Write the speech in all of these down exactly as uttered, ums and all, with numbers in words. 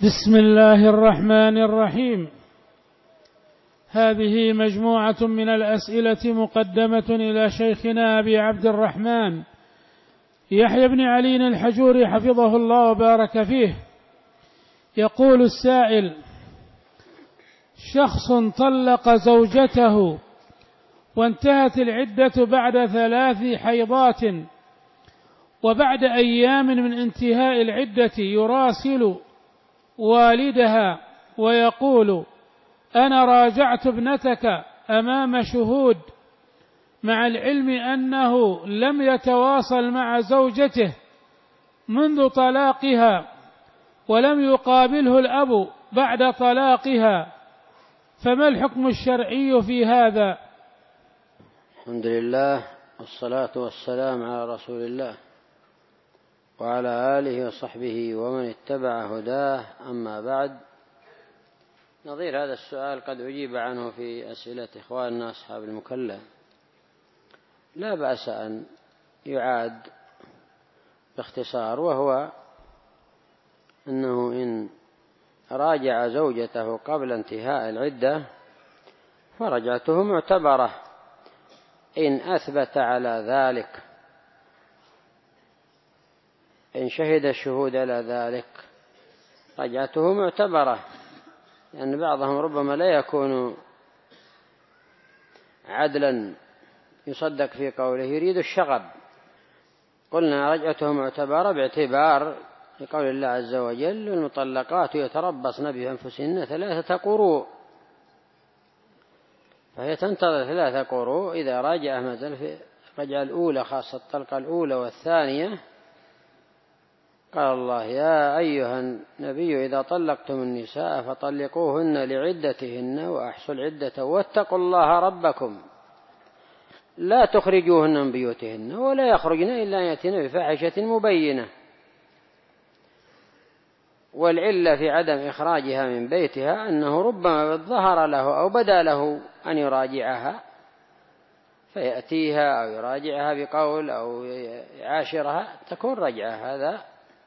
بسم الله الرحمن الرحيم. هذه مجموعة من الأسئلة مقدمة إلى شيخنا أبي عبد الرحمن يحيى بن علي الحجوري حفظه الله وبارك فيه. يقول السائل: شخص طلق زوجته وانتهت العدة بعد ثلاث حيضات، وبعد أيام من انتهاء العدة يراسل والدها ويقول: أنا راجعت ابنتك أمام شهود، مع العلم أنه لم يتواصل مع زوجته منذ طلاقها ولم يقابله الأب بعد طلاقها، فما الحكم الشرعي في هذا؟ الحمد لله والصلاة والسلام على رسول الله وعلى آله وصحبه ومن اتبع هداه، أما بعد. نظير هذا السؤال قد أجيب عنه في أسئلة إخواننا أصحاب المكلة. لا بأس أن يعاد باختصار، وهو أنه إن راجع زوجته قبل انتهاء العدة فرجعته معتبرة إن أثبت على ذلك، إن شهد الشهود على ذلك رجعته معتبرة، لأن بعضهم ربما لا يكون عدلا يصدق في قوله، يريد الشغب. قلنا رجعته معتبرة باعتبار لقول الله عز وجل: والمطلقات يتربصن بأنفسهن ثلاثة قروء، فهي تنتظر ثلاثة قروء. إذا راجع ما زال في الرجعة الأولى، خاصة الطلقة الأولى والثانية، قال الله: يا أيها النبي إذا طلقتم النساء فطلقوهن لعدتهن وأحصوا العدة واتقوا الله ربكم لا تخرجوهن من بيوتهن ولا يخرجن إلا أن يأتين بفاحشة مبينة. والعلة في عدم إخراجها من بيتها أنه ربما ظهر له أو بدا له أن يراجعها فيأتيها أو يراجعها بقول أو يعاشرها، تكون رجعة. هذا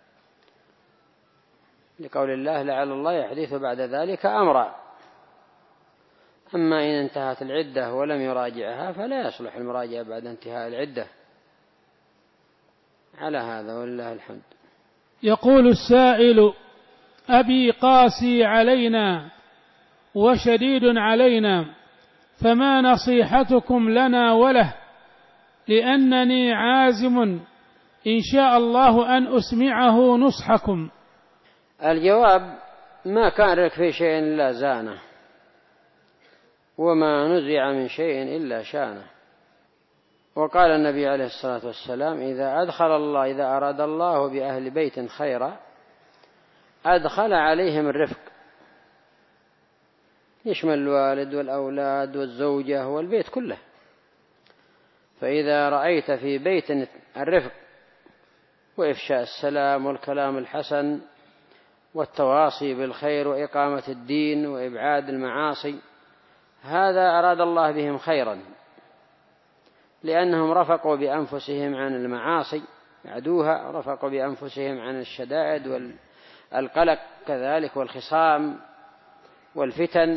لقول الله: لعل الله يحدث بعد ذلك أمرا. أما إن انتهت العدة ولم يراجعها فلا يصلح المراجعة بعد انتهاء العدة. على هذا ولله الحمد. يقول السائل: أبي قاسي علينا وشديد علينا، فما نصيحتكم لنا وله، لأنني عازم إن شاء الله أن أسمعه نصحكم؟ الجواب: ما كان لك في شيء إلا زانه، وما نزع من شيء إلا شانه. وقال النبي عليه الصلاة والسلام: إذا أدخل الله إذا أراد الله بأهل بيت خيرا أدخل عليهم الرفق، يشمل الوالد والأولاد والزوجة والبيت كله. فإذا رأيت في بيت الرفق وإفشاء السلام والكلام الحسن والتواصي بالخير وإقامة الدين وإبعاد المعاصي، هذا أراد الله بهم خيرا، لأنهم رفقوا بأنفسهم عن المعاصي عدوها، رفقوا بأنفسهم عن الشدائد والقلق كذلك والخصام والفتن،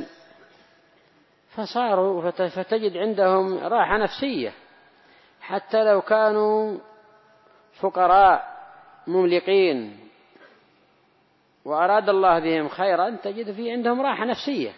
فصاروا فتجد عندهم راحة نفسية، حتى لو كانوا فقراء مملقين وأراد الله بهم خيرا تجد في عندهم راحة نفسية.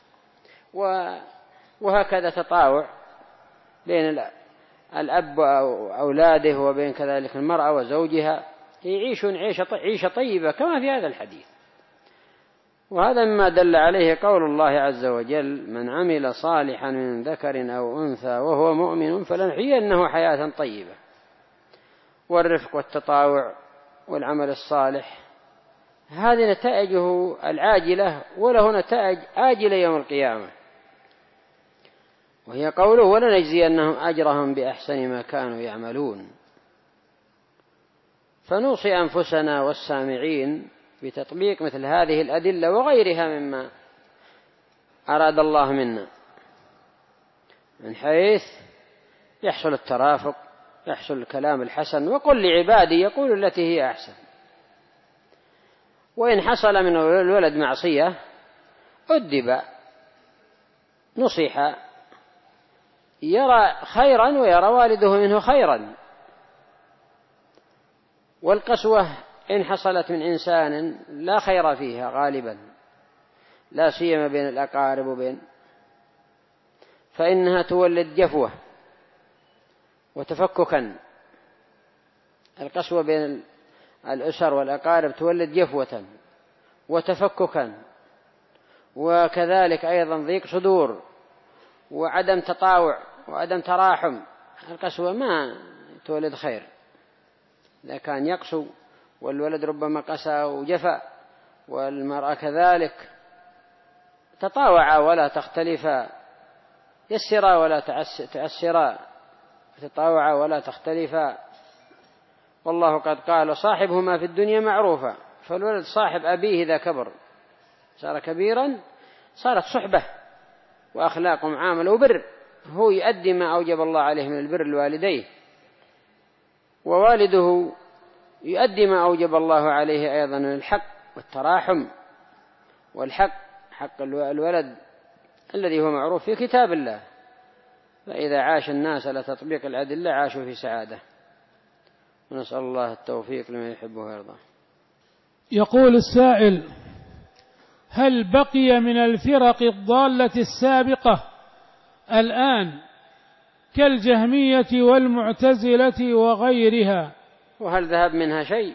وهكذا تطاوع بين الأب وأولاده وبين كذلك المرأة وزوجها، يعيشون عيشة طيبة كما في هذا الحديث. وهذا مما دل عليه قول الله عز وجل: من عمل صالحا من ذكر أو أنثى وهو مؤمن فلنحيينه حياة طيبة. والرفق والتطاوع والعمل الصالح هذه نتائجه العاجلة، وله نتائج آجلة يوم القيامة، وهي قوله: ولنجزينهم أجرهم بأحسن ما كانوا يعملون. فنوصي أنفسنا والسامعين بتطبيق مثل هذه الأدلة وغيرها مما أراد الله منا، من حيث يحصل الترافق، يحصل الكلام الحسن. وقل لعبادي يقول التي هي أحسن. وإن حصل من الولد معصية أدب نصح، يرى خيرا ويرى والده منه خيرا. والقسوة إن حصلت من إنسان لا خير فيها غالبا، لا سيما بين الأقارب وبين، فإنها تولد جفوة وتفككا. القسوة بين الأسر والأقارب تولد جفوة وتفككا، وكذلك أيضا ضيق صدور وعدم تطاوع وعدم تراحم. القسوة ما تولد خير. إذا كان يقسو والولد ربما قسى وجفى والمرأة كذلك، تطاوعا ولا تختلفا، يسرا ولا تأسرا، تطاوعا ولا تختلفا. والله قد قال صاحبهما في الدنيا معروفا. فالولد صاحب أبيه إذا كبر صار كبيرا، صارت صحبة وأخلاق ومعاملة وبر، هو يؤدي ما أوجب الله عليه من البر لوالديه، ووالده يؤدي ما أوجب الله عليه أيضا من الحق والتراحم والحق، حق الولد الذي هو معروف في كتاب الله. فإذا عاش الناس على تطبيق الأدلة عاشوا في سعادة. ونسأل الله التوفيق لمن يحبه ويرضاه. يقول السائل: هل بقي من الفرق الضالة السابقة الآن كالجهمية والمعتزلة وغيرها؟ وهل ذهب منها شيء؟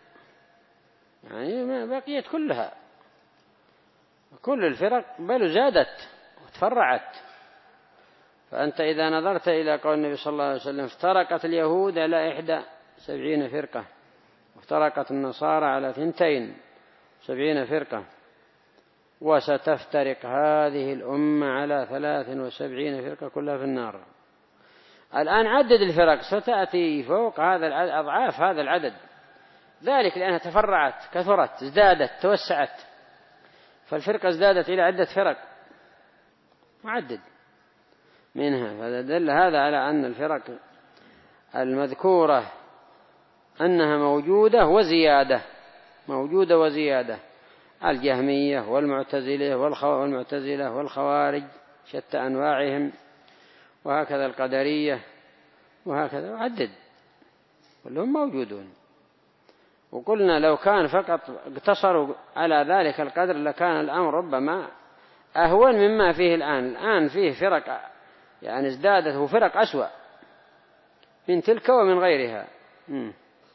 يعني ما بقيت كلها، كل الفرق بل زادت وتفرعت. فأنت إذا نظرت إلى قول النبي صلى الله عليه وسلم: افترقت اليهود على إحدى سبعين فرقة، وافترقت النصارى على ثنتين سبعين فرقة، وستفترق هذه الأمة على ثلاث وسبعين فرقة كلها في النار. الآن عدد الفرق ستأتي فوق هذا العدد، أضعاف هذا العدد، ذلك لأنها تفرعت كثرت ازدادت توسعت، فالفرقة ازدادت إلى عدة فرق معدد منها. فدل هذا على أن الفرق المذكورة أنها موجودة وزيادة، موجودة وزيادة. الجهمية والمعتزلة والمعتزلة والخوارج شتى أنواعهم، وهكذا القدرية، وهكذا عدد، كلهم موجودون. وقلنا لو كان فقط اقتصروا على ذلك القدر لكان الأمر ربما أهون مما فيه الآن. الآن فيه فرق يعني ازدادت، وفرق أسوأ من تلك ومن غيرها. م.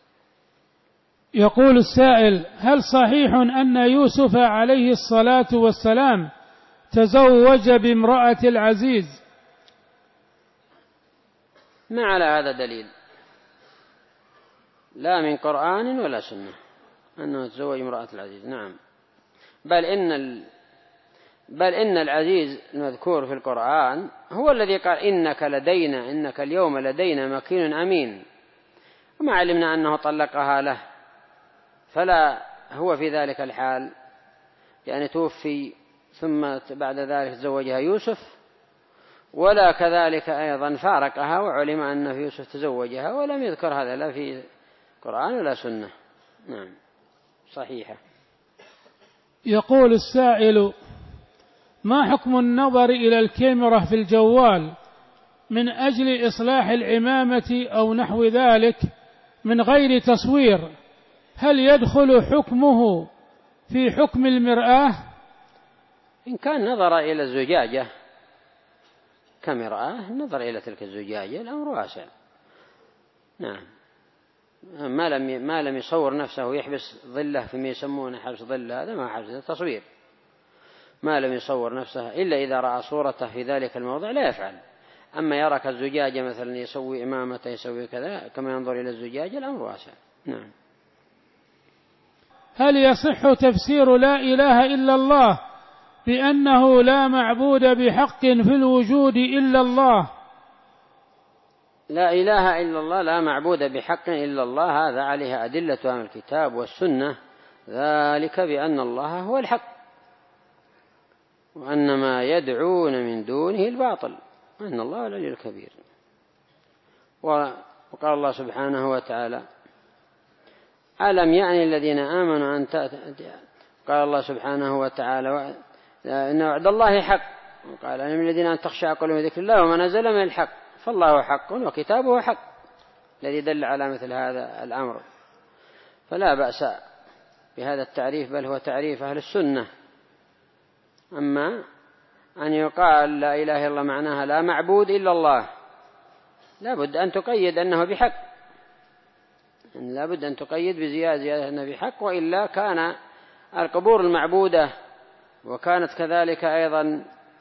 يقول السائل: هل صحيح أن يوسف عليه الصلاة والسلام تزوج بامرأة العزيز؟ ما على هذا دليل، لا من قرآن ولا سنة أنه تزوج امرأة العزيز. نعم، بل إن ال... بل إن العزيز المذكور في القرآن هو الذي قال: إنك لدينا إنك اليوم لدينا مكين أمين، وما علمنا أنه طلقها له، فلا هو في ذلك الحال يعني توفي ثم بعد ذلك تزوجها يوسف، ولا كذلك أيضا فارقها وعلم أن يوسف تزوجها، ولم يذكر هذا لا في القرآن ولا سنة. نعم، صحيحة. يقول السائل: ما حكم النظر إلى الكاميرا في الجوال من أجل إصلاح العمامة أو نحو ذلك من غير تصوير؟ هل يدخل حكمه في حكم المرآة؟ إن كان نظر إلى الزجاجة كاميرا، نظر إلى تلك الزجاجة، الأمر واسع. نعم، ما لم ما لم يصور نفسه ويحبس ظله فيما يسمونه حبس ظل، هذا ما حبس، هذا تصوير. ما لم يصور نفسه إلا إذا رأى صورته في ذلك الموضع لا يفعل. أما يرى كالزجاجة مثلا يسوي إمامته يسوي كذا كما ينظر إلى الزجاجة، الأمر واسع. نعم. هل يصح تفسير لا إله إلا الله بأنه لا معبود بحق في الوجود إلا الله؟ لا إله إلا الله، لا معبود بحق إلا الله، هذا عليها أدلة من الكتاب والسنة، ذلك بأن الله هو الحق، وأن ما يدعون من دونه الباطل، وأن الله العلي الكبير. وقال الله سبحانه وتعالى: ألم يعني الذين آمنوا أن تأتي. قال الله سبحانه وتعالى إن وعد الله حق. قال ألم الذين أن تخشع قلوبهم ذكر الله وما نزل من الحق فالله حق وكتابه حق، الذي دل على مثل هذا الأمر. فلا بأس بهذا التعريف، بل هو تعريف أهل السنة. أما أن يقال لا إله إلا الله معناها لا معبود إلا الله، لا بد أن تقيد أنه بحق، لا بد أن تقيد بزيادة أنه بحق، وإلا كان القبور المعبودة وكانت كذلك أيضا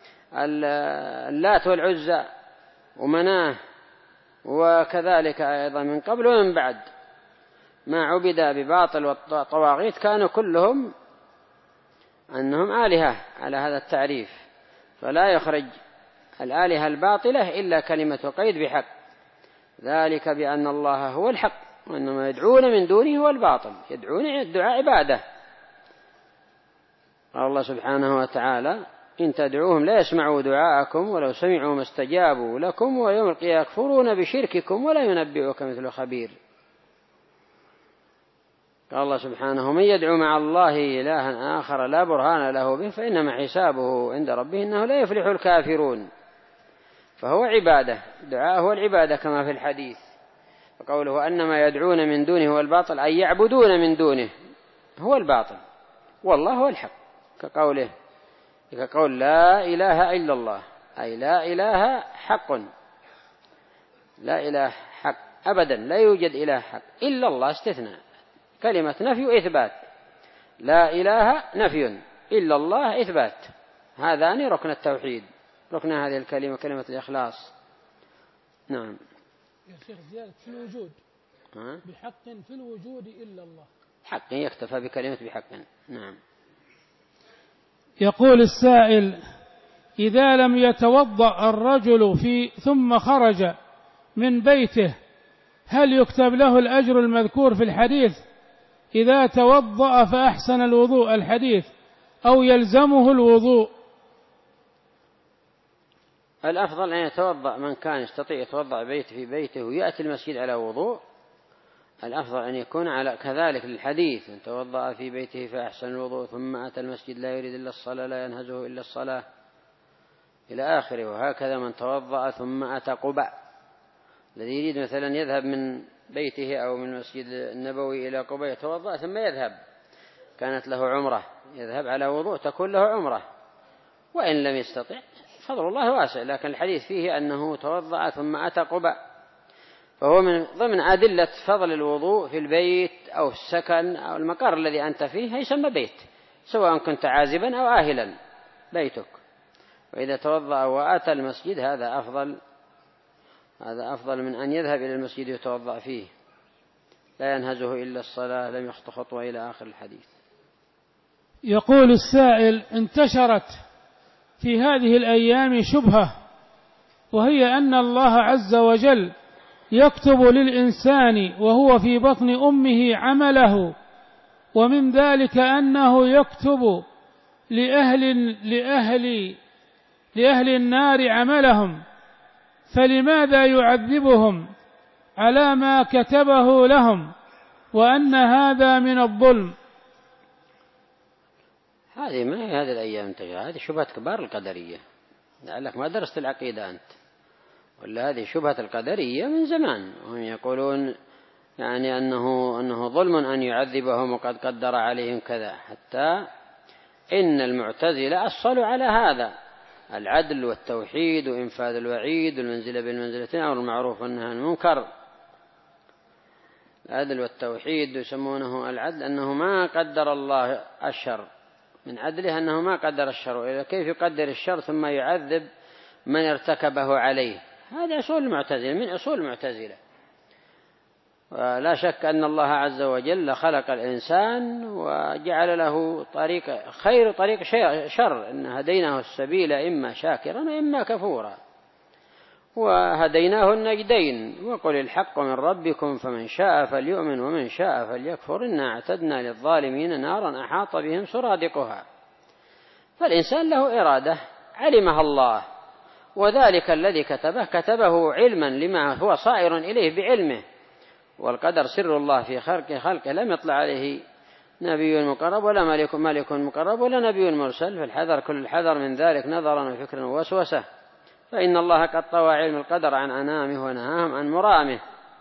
اللات والعزى ومناه وكذلك أيضا من قبل ومن بعد ما عبد بباطل والطواغيت كانوا كلهم أنهم آلهة على هذا التعريف. فلا يخرج الآلهة الباطلة إلا كلمة قيد بحق، ذلك بأن الله هو الحق وإنما يدعون من دونه هو الباطل. يدعون الدعاء عبادة. قال الله سبحانه وتعالى إن تدعوهم لا يسمعوا دعاءكم ولو سمعوا ما استجابوا لكم ويوم القيامة يكفرون بشرككم ولا ينبئك مثل خبير. قال الله سبحانه من يدعو مع الله إلها آخر لا برهان له به فإنما حسابه عند ربه إنه لا يفلح الكافرون. فهو عبادة، دعاء هو العبادة كما في الحديث. وقوله أنما يدعون من دونه هو الباطل أي يعبدون من دونه هو الباطل والله هو الحق، كقوله كقول لا إله إلا الله أي لا إله حق، لا إله حق أبدا، لا يوجد إله حق إلا الله استثناء، كلمة نفي وإثبات، لا إله نفي إلا الله إثبات، هذان ركن التوحيد، ركن هذه الكلمة كلمة الإخلاص. نعم يا شيخ زيادة في الوجود بحق في الوجود إلا الله، حق يكتفى بكلمة بحق. نعم. يقول السائل إذا لم يتوضأ الرجل في ثم خرج من بيته هل يكتب له الأجر المذكور في الحديث إذا توضأ فأحسن الوضوء الحديث أو يلزمه الوضوء؟ الأفضل أن يتوضأ من كان يستطيع يتوضأ بيته في بيته ويأتي المسجد على وضوء، الأفضل أن يكون على كذلك للحديث من توضأ في بيته فأحسن الوضوء ثم أتى المسجد لا يريد إلا الصلاة لا ينهزه إلا الصلاة إلى آخره. وهكذا من توضأ ثم أتى قباء، الذي يريد مثلا يذهب من بيته أو من المسجد النبوي إلى قباء يتوضأ ثم يذهب، كانت له عمرة يذهب على وضوء تكون له عمرة، وإن لم يستطع فضل الله واسع. لكن الحديث فيه أنه توضأ ثم أتى قباء، فهو من ضمن أدلة فضل الوضوء في البيت أو السكن أو المقر الذي أنت فيه يسمى بيت، سواء كنت عازبا أو آهلا بيتك. وإذا توضأ وأتى المسجد هذا أفضل، هذا أفضل من أن يذهب إلى المسجد يتوضأ فيه لا ينهزه إلا الصلاة لم يخط خطوة إلى آخر الحديث. يقول السائل انتشرت في هذه الأيام شبهة، وهي أن الله عز وجل يكتب للإنسان وهو في بطن أمه عمله، ومن ذلك أنه يكتب لأهل, لأهل, لأهل النار عملهم، فلماذا يعذبهم على ما كتبه لهم وأن هذا من الظلم؟ هذه ما هي هذه الأيام انتشر، هذه شبهة كبار القدرية، لعلك ما درست العقيدة أنت، ولا هذه شبهة القدرية من زمان، وهم يقولون يعني أنه, أنه ظلم أن يعذبهم وقد قدر عليهم كذا، حتى إن المعتزلة أصلوا على هذا العدل والتوحيد وإنفاذ الوعيد والمنزلة بالمنزلتين أو المعروف والنهي عن المنكر. العدل والتوحيد يسمونه العدل أنه ما قدر الله الشر، من عدله أنه ما قدر الشر، كيف يقدر الشر ثم يعذب من ارتكبه عليه؟ هذا أصول المعتزلة، من أصول المعتزلة. ولا شك أن الله عز وجل خلق الإنسان وجعل له طريق خير طريق شر، إن هديناه السبيل إما شاكرا وإما كفورا وهديناه النجدين، وقل الحق من ربكم فمن شاء فليؤمن ومن شاء فليكفر إنا اعتدنا للظالمين نارا أحاط بهم سرادقها. فالإنسان له إرادة علمها الله، وذلك الذي كتبه كتبه علما لما هو صائر إليه بعلمه، والقدر سر الله في خلقه خلقه لم يطلع عليه نبي مقرب ولا ملك ملك مقرب ولا نبي مرسل، فالحذر كل الحذر من ذلك نظرا وفكرا ووسوسة، فإن الله قد طوى علم القدر عن أنامه ونهاهم عن مرامه.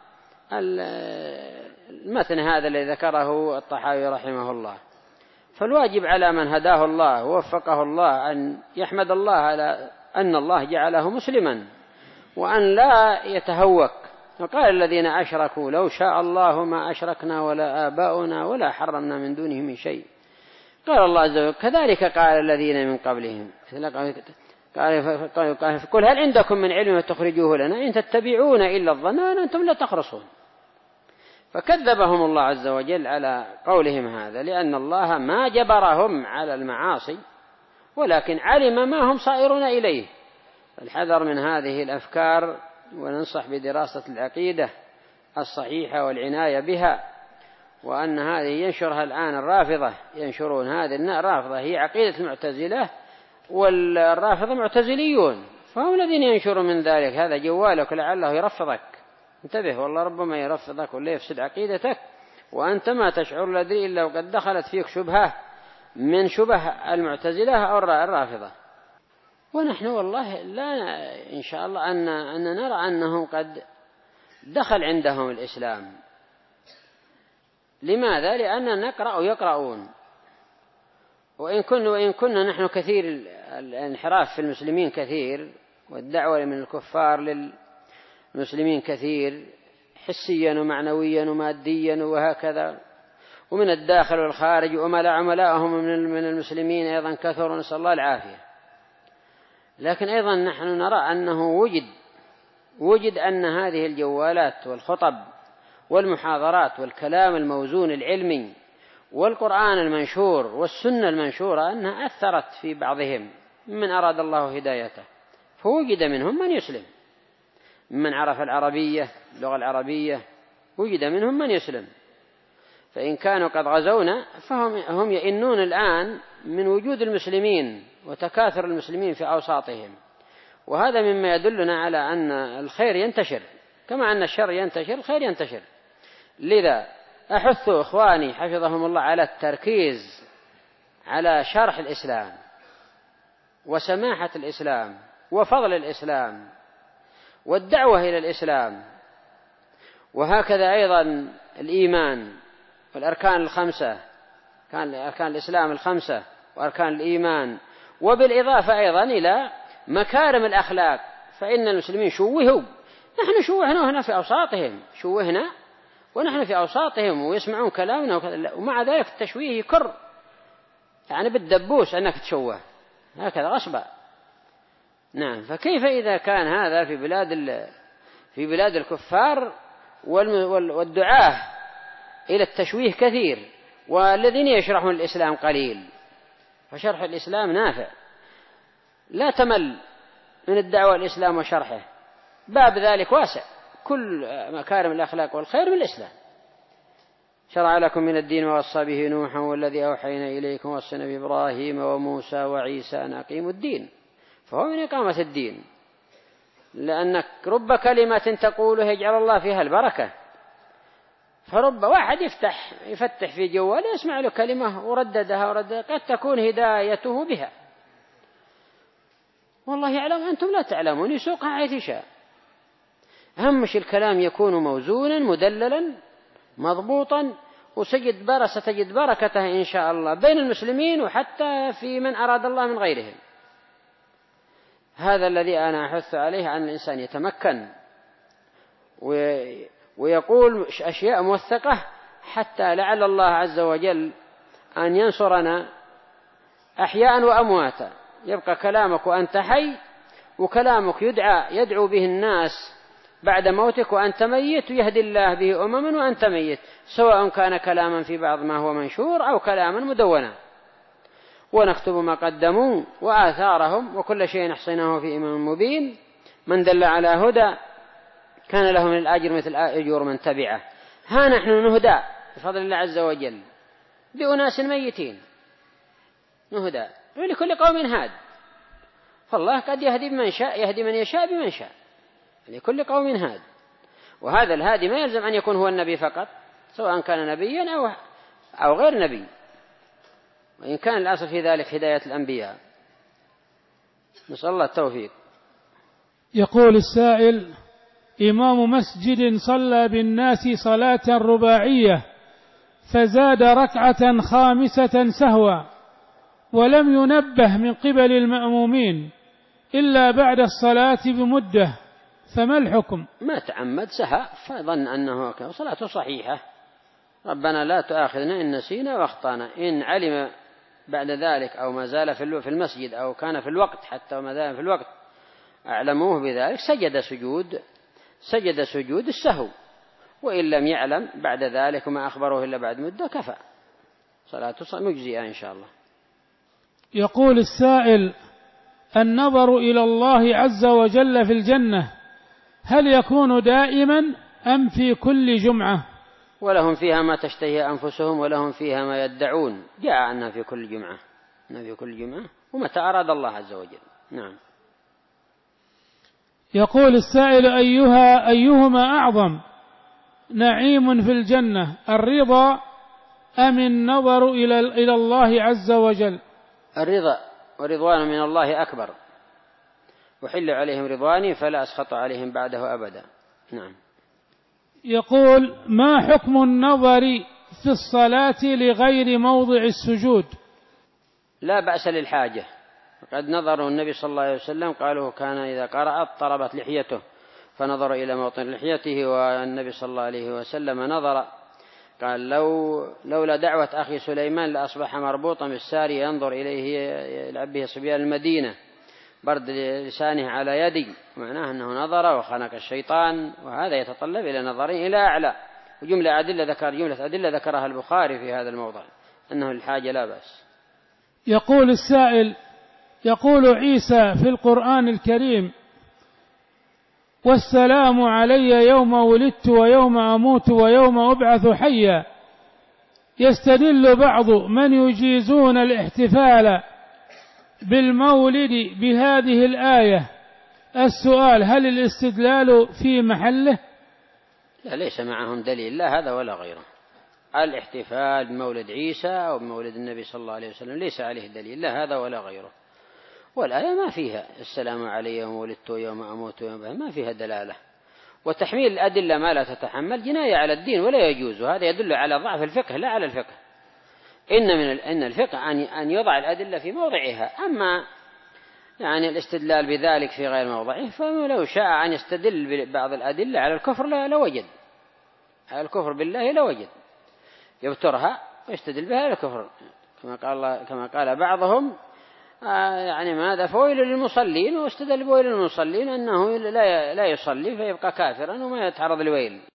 المثل هذا الذي ذكره الطحاوي رحمه الله. فالواجب على من هداه الله ووفقه الله أن يحمد الله على أن الله جعله مسلما، وأن لا يتهوك. وقال الذين أشركوا لو شاء الله ما أشركنا ولا آباؤنا ولا حرمنا من دونه من شيء. قال الله عز وجل كذلك قال الذين من قبلهم قال قل هل عندكم من علم تخرجوه لنا إن تتبعون إلا الظن وإن أنتم لا تخرصون. فكذبهم الله عز وجل على قولهم هذا، لأن الله ما جبرهم على المعاصي ولكن علم ما هم صائرون إليه. الحذر من هذه الأفكار، وننصح بدراسة العقيدة الصحيحة والعناية بها، وأن هذه ينشرها الآن الرافضة، ينشرون هذه الرافضة هي عقيدة المعتزلة، والرافضة معتزليون، فهم الذين ينشرون من ذلك. هذا جوالك لعله يرفضك، انتبه والله ربما يرفضك ولا يفسد عقيدتك وأنت ما تشعر لدري إلا وقد دخلت فيك شبهة من شبه المعتزلة أو الرافضة. ونحن والله لا إن شاء الله أن, أن نرى أنهم قد دخل عندهم الإسلام. لماذا؟ لأننا نقرأ ويقرؤون، وإن كنا, وإن كنا نحن كثير الانحراف في المسلمين كثير، والدعوة من الكفار للمسلمين كثير حسيا ومعنويا وماديا وهكذا، ومن الداخل والخارج، وملا عملاءهم من المسلمين أيضا كثر، ونسأل الله العافية. لكن أيضا نحن نرى أنه وجد وجد أن هذه الجوالات والخطب والمحاضرات والكلام الموزون العلمي والقرآن المنشور والسنة المنشورة أنها أثرت في بعضهم من أراد الله هدايته، فوجد منهم من يسلم، من عرف العربية اللغة العربية وجد منهم من يسلم. فإن كانوا قد غزونا فهم هم يئنون الآن من وجود المسلمين وتكاثر المسلمين في أوساطهم، وهذا مما يدلنا على أن الخير ينتشر كما أن الشر ينتشر، الخير ينتشر. لذا أحث إخواني حفظهم الله على التركيز على شرح الإسلام وسماحة الإسلام وفضل الإسلام والدعوة إلى الإسلام، وهكذا أيضا الإيمان والأركان الخمسة، كان أركان الإسلام الخمسة وأركان الإيمان، وبالإضافة أيضا إلى مكارم الأخلاق، فإن المسلمين شوهوا، نحن شوهنا هنا في أوساطهم، شوهنا ونحن في أوساطهم ويسمعون كلامنا، ومع ذلك التشويه يكر، يعني بالدبوس أنك تشوه هكذا غصبا. نعم، فكيف إذا كان هذا في بلاد في بلاد الكفار والدعاة إلى التشويه كثير، والذين يشرحون الإسلام قليل، فشرح الإسلام نافع، لا تمل من الدعوة الإسلام وشرحه، باب ذلك واسع، كل مكارم الأخلاق والخير من الإسلام. شرع لكم من الدين ووصى به نوحا والذي أوحينا إليكم ووصينا بإبراهيم وموسى وعيسى أن أقيموا الدين، فهو من إقامة الدين، لأنك رب كلمة تقولها يجعل الله فيها البركة، فرب واحد يفتح يفتح في جواله يسمع له كلمة ورددها ورددها قد تكون هدايته بها، والله يعلم أنتم لا تعلمون، يسوقها حيث يشاء. أهمش الكلام يكون موزونا مدللا مضبوطا، وسجد بر ستجد بركته إن شاء الله بين المسلمين وحتى في من أراد الله من غيرهم. هذا الذي أنا أحث عليه أن الإنسان يتمكن ويقول أشياء موثقة، حتى لعل الله عز وجل أن ينصرنا أحياء وأمواتا. يبقى كلامك وأنت حي، وكلامك يدعى يدعو به الناس بعد موتك وأنت ميت، ويهدي الله به أمما وأنت ميت، سواء كان كلاما في بعض ما هو منشور أو كلاما مدونا. ونكتب ما قدموا وآثارهم وكل شيء نحصيناه في إمام مبين، من دل على هدى كان له من الأجر مثل أجور من تبعه. ها نحن نهدى بفضل الله عز وجل بأناس ميتين، نهدى ولكل قوم هاد، فالله قد يهدي من شاء، يهدي من يشاء بمن شاء، لكل قوم هاد. وهذا الهادي ما يلزم أن يكون هو النبي فقط، سواء كان نبيا أو أو غير نبي، وإن كان الأصل في ذلك هداية الأنبياء. نسأل الله التوفيق. يقول السائل: إمام مسجد صلى بالناس صلاة رباعية فزاد ركعة خامسة سهوا ولم ينبه من قبل المأمومين إلا بعد الصلاة بمدة، فما الحكم؟ ما تعمد سهى فظن أنه صلاته صحيحة، ربنا لا تؤاخذنا إن نسينا واخطأنا. إن علم بعد ذلك أو ما زال في المسجد أو كان في الوقت حتى وما زال في الوقت أعلموه بذلك سجد سجود سجد سجود السهو، وإن لم يعلم بعد ذلك وما أخبروه إلا بعد مدة كفى، صلاته مجزئة إن شاء الله. يقول السائل: النظر إلى الله عز وجل في الجنة هل يكون دائما أم في كل جمعة؟ ولهم فيها ما تشتهي أنفسهم ولهم فيها ما يدعون، جاء أنها في كل جمعة، أنها في كل جمعة ومتى أراد الله عز وجل. نعم. يقول السائل: أيها أيهما أعظم نعيم في الجنة، الرضا أم النظر إلى إلى الله عز وجل؟ الرضا، ورضوان من الله أكبر، وحل عليهم رضواني فلا أسخط عليهم بعده أبدا. نعم. يقول: ما حكم النظر في الصلاة لغير موضع السجود؟ لا بأس للحاجة، قد نظروا النبي صلى الله عليه وسلم قالوا كان إذا قرأ اضطربت لحيته فنظر إلى موطن لحيته، والنبي صلى الله عليه وسلم نظر قال لو لولا دعوة أخي سليمان لأصبح مربوطا بالساري ينظر إليه يلعب به صبيان المدينة برد لسانه على يدي، معناه أنه نظر وخنق الشيطان، وهذا يتطلب إلى نظر إلى أعلى. وجملة أدلة ذكر جملة أدلة ذكرها البخاري في هذا الموضع أنه الحاجة لا بأس. يقول السائل: يقول عيسى في القرآن الكريم: والسلام علي يوم ولدت ويوم أموت ويوم أبعث حيا. يستدل بعض من يجيزون الاحتفال بالمولد بهذه الآية. السؤال: هل الاستدلال في محله؟ لا، ليس معهم دليل لا هذا ولا غيره. الاحتفال بمولد عيسى أو بمولد النبي صلى الله عليه وسلم ليس عليه دليل لا هذا ولا غيره، والآية ما فيها السلام علي يوم ولدت ويوم أموت ويوم، ما فيها دلالة. وتحميل الأدلة ما لا تتحمل جناية على الدين ولا يجوز، وهذا يدل على ضعف الفقه لا على الفقه. إن من إن الفقه أن أن يضع الأدلة في موضعها، أما يعني الاستدلال بذلك في غير موضعه فلو شاء أن يستدل ببعض الأدلة على الكفر لوجد، على الكفر بالله لوجد، يبترها ويستدل بها على الكفر كما قال كما قال بعضهم آه يعني ماذا فويل للمصلين، واستدل بويل للمصلين أنه لا لا يصلي فيبقى كافرا وما يتعرض لويل.